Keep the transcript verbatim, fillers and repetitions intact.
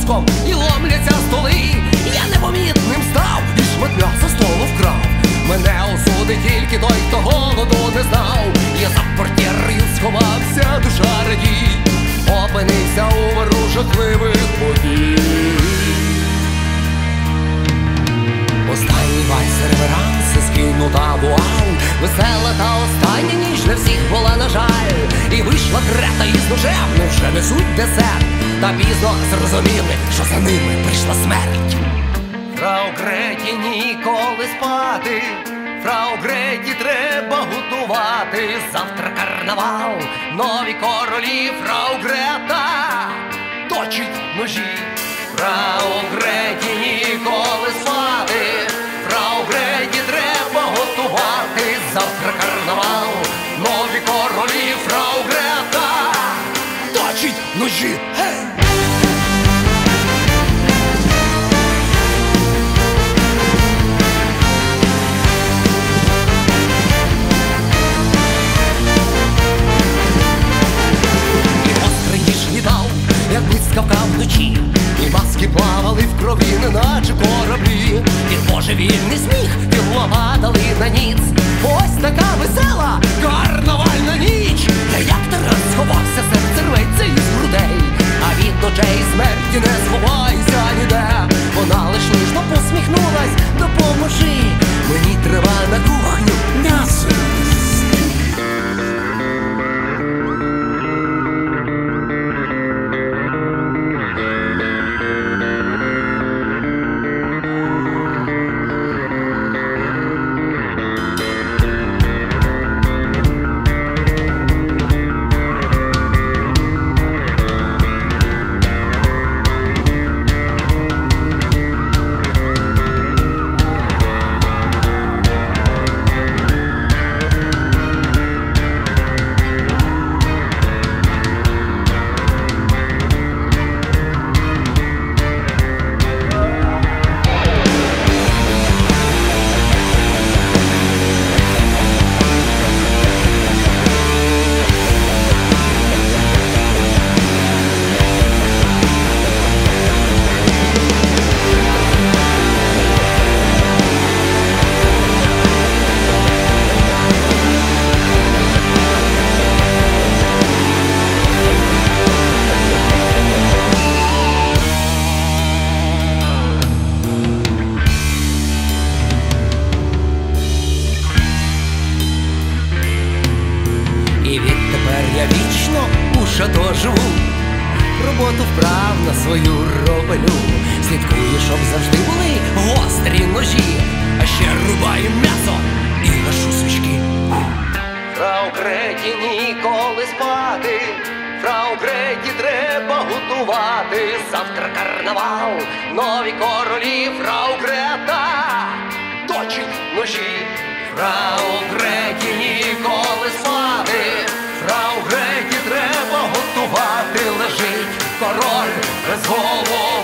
ляском і ломляться столи. Я непомітним став і шмат м'яса столу вкрав. Мене осудить тільки той, хто голоду не знав. Я за портєрою сховався, душа радій, опинився у виру жахливих подій. Останній вальс реверанси скинута вуаль, весела та остання ніч для всіх була, на жаль. І вийшла крета із ножем, ну вже несуть десерт, та пізно зрозуміли, що за ними прийшла смерть. Фрау Греті ніколи спати, фрау Греті треба готувати. Завтра карнавал, нові королі, фрау Грета точить ножі. Фрау Греті ніколи спати, фрау Греті треба готувати. Завтра карнавал, нові королі, фрау Грета точить ножі. Hey! Як блискавка вночі, і маски плавали в крові, неначе кораблі. І божевільний сміх тілова дали на ніц. Ось така весела карнавальна ніч. Та як таран сховався, серце рветься із грудей, а від очей смерті не сховайся ніде. Вона лиш ніжно посміхнулась: допоможи, мені треба на кухню м'ясо. Я вічно у шато живу, роботу вправно свою роблю. Слідкую, щоб завжди були гострі ножі, а ще рубаю м'ясо і гашу свічки. Фрау Греті ніколи спати, фрау Греті треба готувати. Завтра карнавал, нові королі, фрау Грета точить ножі. Фрау Греті ніколи спати, фрау Греті треба готувати. Лежить король без голови.